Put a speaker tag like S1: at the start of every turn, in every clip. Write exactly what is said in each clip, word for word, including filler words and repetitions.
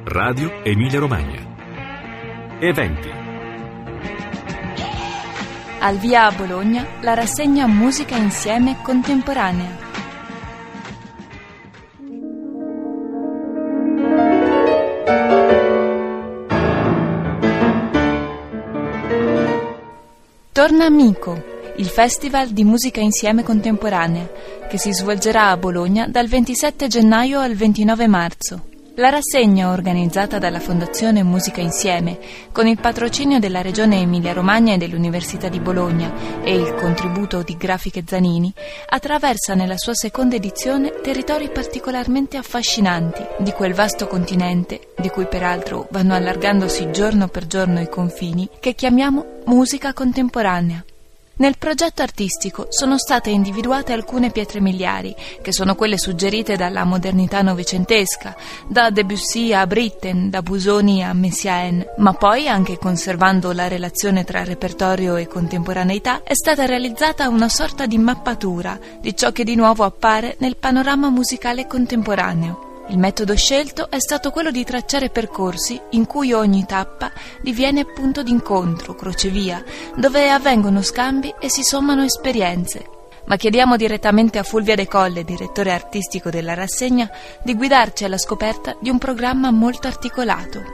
S1: Radio Emilia Romagna. Eventi.
S2: Al via a Bologna la rassegna Musica Insieme Contemporanea. Torna Amico, il festival di musica insieme contemporanea, che si svolgerà a Bologna dal ventisette gennaio al ventinove marzo. La rassegna, organizzata dalla Fondazione Musica Insieme, con il patrocinio della Regione Emilia-Romagna e dell'Università di Bologna e il contributo di Grafiche Zanini, attraversa nella sua seconda edizione territori particolarmente affascinanti di quel vasto continente, di cui peraltro vanno allargandosi giorno per giorno i confini, che chiamiamo musica contemporanea. Nel progetto artistico sono state individuate alcune pietre miliari, che sono quelle suggerite dalla modernità novecentesca, da Debussy a Britten, da Busoni a Messiaen, ma poi, anche conservando la relazione tra repertorio e contemporaneità, è stata realizzata una sorta di mappatura di ciò che di nuovo appare nel panorama musicale contemporaneo. Il metodo scelto è stato quello di tracciare percorsi in cui ogni tappa diviene punto d'incontro, crocevia, dove avvengono scambi e si sommano esperienze. Ma chiediamo direttamente a Fulvia De Colle, direttore artistico della rassegna, di guidarci alla scoperta di un programma molto articolato.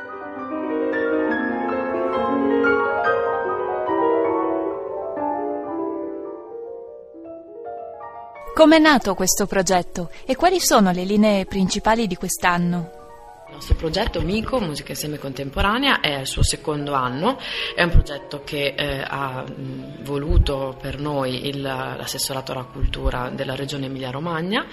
S2: Com'è nato questo progetto e quali sono le linee principali di quest'anno?
S3: Il nostro progetto Amico, Musica Insieme Contemporanea, è al suo secondo anno. È un progetto che eh, ha mh, voluto per noi il, l'assessorato alla cultura della Regione Emilia Romagna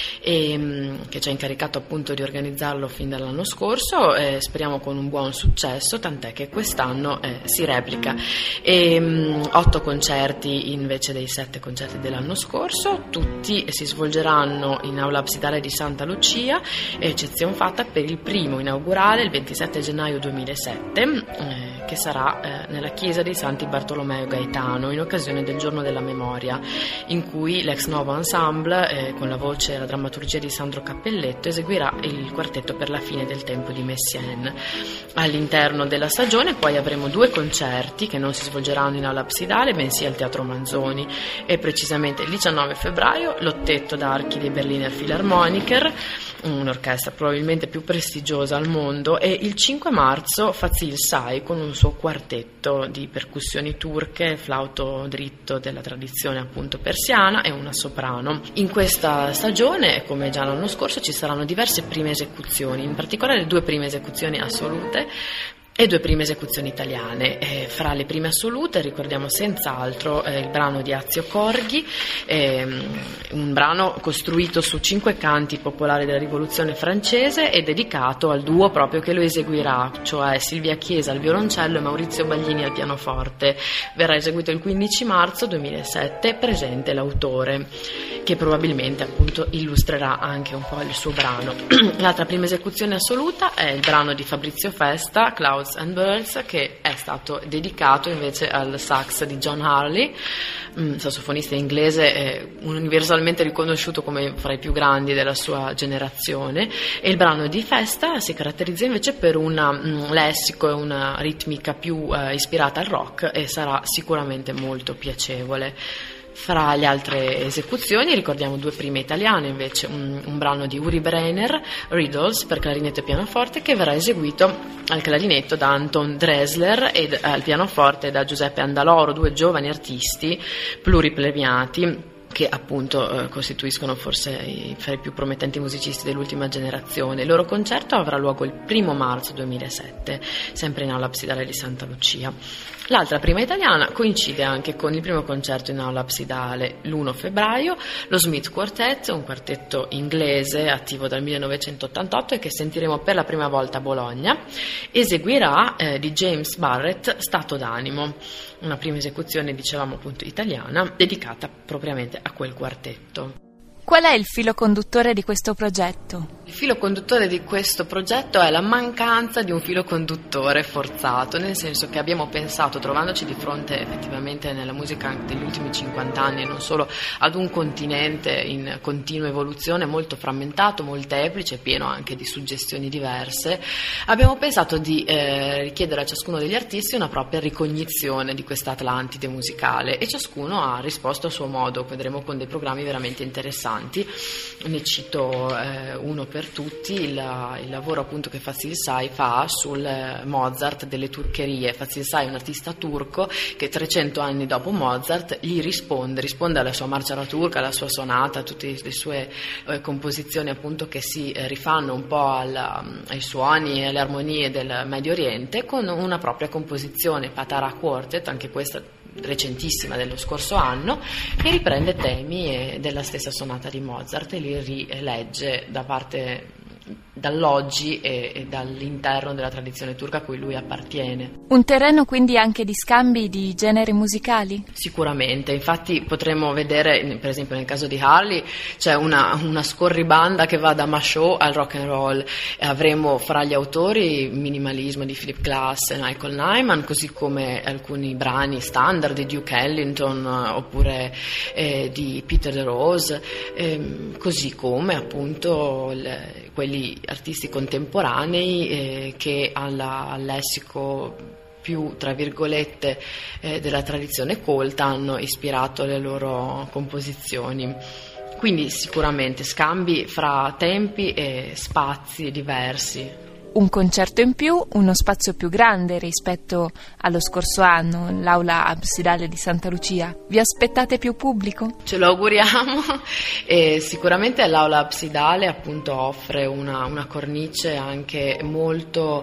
S3: e mh, che ci ha incaricato appunto di organizzarlo fin dall'anno scorso, eh, speriamo con un buon successo, tant'è che quest'anno eh, si replica. E, mh, otto concerti invece dei sette concerti dell'anno scorso, tutti si svolgeranno in aula absidale di Santa Lucia, eccezione fatta per il primo primo inaugurale il ventisette gennaio duemilasette, eh, che sarà eh, nella chiesa dei Santi Bartolomeo e Gaetano in occasione del Giorno della Memoria, in cui l'Ex Novo Ensemble, eh, con la voce e la drammaturgia di Sandro Cappelletto, eseguirà il quartetto per la fine del tempo di Messiaen. All'interno della stagione poi avremo due concerti che non si svolgeranno in aula absidale, bensì al Teatro Manzoni, e precisamente il diciannove febbraio l'Ottetto d'Archi dei Berliner Philharmoniker, un'orchestra probabilmente più prestigiosa al mondo, e il cinque marzo Fazil Say con un suo quartetto di percussioni turche, flauto dritto della tradizione appunto persiana e una soprano. In questa stagione, come già l'anno scorso, ci saranno diverse prime esecuzioni, in particolare due prime esecuzioni assolute e due prime esecuzioni italiane. Eh, fra le prime assolute ricordiamo senz'altro eh, il brano di Azio Corghi, ehm, un brano costruito su cinque canti popolari della Rivoluzione francese e dedicato al duo proprio che lo eseguirà, cioè Silvia Chiesa al violoncello e Maurizio Baglini al pianoforte. Verrà eseguito il quindici marzo duemilasette, presente l'autore, che probabilmente appunto illustrerà anche un po' il suo brano. L'altra prima esecuzione assoluta è il brano di Fabrizio Festa, Clouds and Birds, che è stato dedicato invece al sax di John Harley, sassofonista inglese eh, universalmente riconosciuto come fra i più grandi della sua generazione. E il brano di Festa si caratterizza invece per un um, lessico e una ritmica più uh, ispirata al rock, e sarà sicuramente molto piacevole. Fra le altre esecuzioni ricordiamo due prime italiane invece, un, un brano di Uri Breiner, Riddles, per clarinetto e pianoforte, che verrà eseguito al clarinetto da Anton Dresler e al pianoforte da Giuseppe Andaloro, due giovani artisti pluripremiati che appunto eh, costituiscono forse i, fra i più promettenti musicisti dell'ultima generazione. Il loro concerto avrà luogo il primo marzo duemilasette, sempre in aula absidale di Santa Lucia. L'altra prima italiana coincide anche con il primo concerto in aula absidale l'primo febbraio, lo Smith Quartet, un quartetto inglese attivo dal millenovecentottantotto e che sentiremo per la prima volta a Bologna, eseguirà eh, di James Barrett Stato d'animo, una prima esecuzione, dicevamo appunto italiana, dedicata propriamente a quel quartetto.
S2: Qual è il filo conduttore di questo progetto?
S3: Il filo conduttore di questo progetto è la mancanza di un filo conduttore forzato, nel senso che abbiamo pensato, trovandoci di fronte effettivamente nella musica degli ultimi cinquanta anni e non solo, ad un continente in continua evoluzione, molto frammentato, molteplice, pieno anche di suggestioni diverse, abbiamo pensato di eh, richiedere a ciascuno degli artisti una propria ricognizione di questa Atlantide musicale, e ciascuno ha risposto a suo modo. Vedremo con dei programmi veramente interessanti. Ne cito eh, uno per per tutti il, il lavoro appunto che Fazil Say fa sul Mozart delle turcherie. Fazil Say è un artista turco che trecento anni dopo Mozart gli risponde, risponde alla sua marcia alla turca, alla sua sonata, a tutte le sue eh, composizioni appunto che si eh, rifanno un po' alla, ai suoni e alle armonie del Medio Oriente, con una propria composizione, Patara Quartet, anche questa recentissima dello scorso anno, che riprende temi della stessa sonata di Mozart e li rilegge da parte dall'oggi e, e dall'interno della tradizione turca a cui lui appartiene.
S2: Un terreno quindi anche di scambi di generi musicali?
S3: Sicuramente, infatti potremmo vedere, per esempio nel caso di Harley, c'è una, una scorribanda che va da Machaut al rock and roll, e avremo fra gli autori minimalismo di Philip Glass e Michael Nyman, così come alcuni brani standard di Duke Ellington oppure eh, di Peter DeRose, ehm, così come appunto le, quelli artisti contemporanei eh, che alla, al lessico più, tra virgolette, eh, della tradizione colta hanno ispirato le loro composizioni. Quindi sicuramente scambi fra tempi e spazi diversi.
S2: Un concerto in più, uno spazio più grande rispetto allo scorso anno, l'aula absidale di Santa Lucia. Vi aspettate più pubblico?
S3: Ce lo auguriamo, e sicuramente l'aula absidale appunto offre una, una cornice anche molto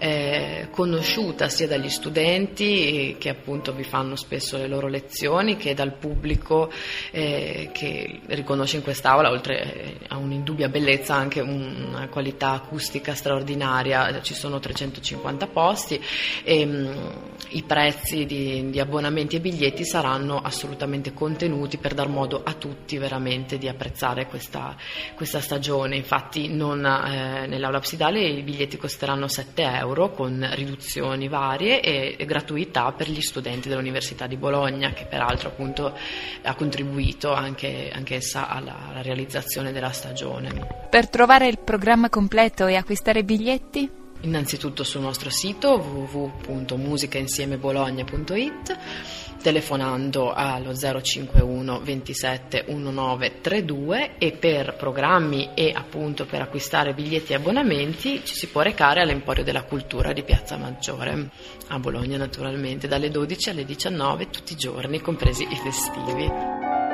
S3: eh, conosciuta sia dagli studenti che appunto vi fanno spesso le loro lezioni, che dal pubblico eh, che riconosce in quest'aula, oltre a un'indubbia bellezza, anche una qualità acustica straordinaria. Ci sono trecentocinquanta posti e mh, i prezzi di, di abbonamenti e biglietti saranno assolutamente contenuti per dar modo a tutti veramente di apprezzare questa, questa stagione. Infatti non, eh, nell'aula absidale i biglietti costeranno sette euro con riduzioni varie e, e gratuità per gli studenti dell'Università di Bologna, che peraltro appunto ha contribuito anche anch'essa alla, alla realizzazione della stagione.
S2: Per trovare il programma completo e acquistare biglietti?
S3: Innanzitutto sul nostro sito w w w punto musicainsieme-bologna punto it, telefonando allo zero cinquantuno ventisette diciannove trentadue, e per programmi e appunto per acquistare biglietti e abbonamenti ci si può recare all'Emporio della Cultura di Piazza Maggiore a Bologna, naturalmente dalle dodici alle diciannove tutti i giorni, compresi i festivi.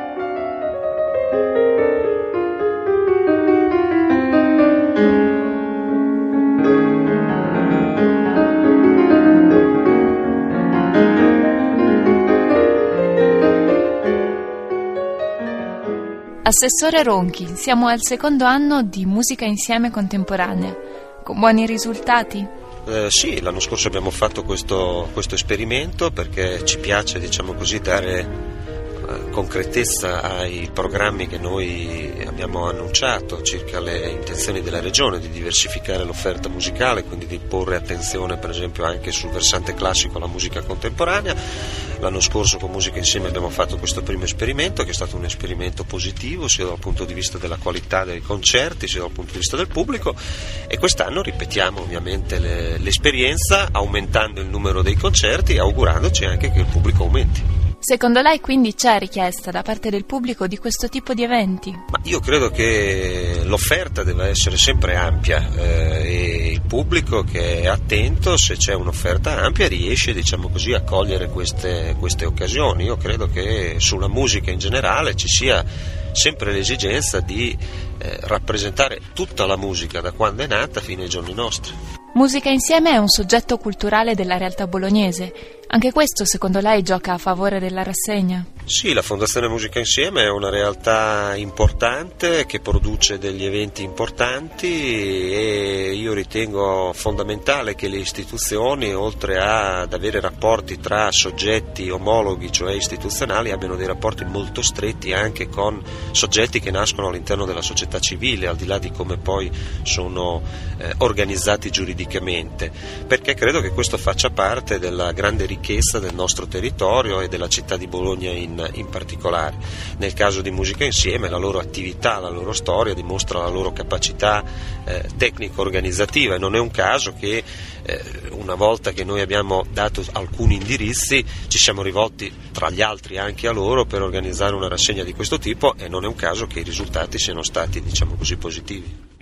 S2: Assessore Ronchi, siamo al secondo anno di Musica Insieme Contemporanea, con buoni risultati?
S4: Eh, sì, l'anno scorso abbiamo fatto questo, questo esperimento perché ci piace, diciamo così, dare eh, concretezza ai programmi che noi abbiamo annunciato circa le intenzioni della Regione di diversificare l'offerta musicale, quindi di porre attenzione per esempio anche sul versante classico alla musica contemporanea. L'anno scorso con Musica Insieme abbiamo fatto questo primo esperimento, che è stato un esperimento positivo sia dal punto di vista della qualità dei concerti sia dal punto di vista del pubblico, e quest'anno ripetiamo ovviamente le, l'esperienza aumentando il numero dei concerti e augurandoci anche che il pubblico aumenti.
S2: Secondo lei quindi c'è richiesta da parte del pubblico di questo tipo di eventi?
S4: Ma io credo che l'offerta deve essere sempre ampia eh, e il pubblico che è attento, se c'è un'offerta ampia, riesce, diciamo così, a cogliere queste, queste occasioni. Io credo che sulla musica in generale ci sia sempre l'esigenza di eh, rappresentare tutta la musica da quando è nata fino ai giorni nostri.
S2: Musica Insieme è un soggetto culturale della realtà bolognese. Anche questo, secondo lei, gioca a favore della rassegna?
S4: Sì, la Fondazione Musica Insieme è una realtà importante che produce degli eventi importanti e io ritengo fondamentale che le istituzioni, oltre ad avere rapporti tra soggetti omologhi, cioè istituzionali, abbiano dei rapporti molto stretti anche con soggetti che nascono all'interno della società civile, al di là di come poi sono eh, organizzati giuridicamente, perché credo che questo faccia parte della grande ricchezza del nostro territorio e della città di Bologna in in particolare. Nel caso di Musica Insieme la loro attività, la loro storia dimostra la loro capacità eh, tecnico-organizzativa e non è un caso che eh, una volta che noi abbiamo dato alcuni indirizzi ci siamo rivolti tra gli altri anche a loro per organizzare una rassegna di questo tipo e non è un caso che i risultati siano stati, diciamo così, positivi.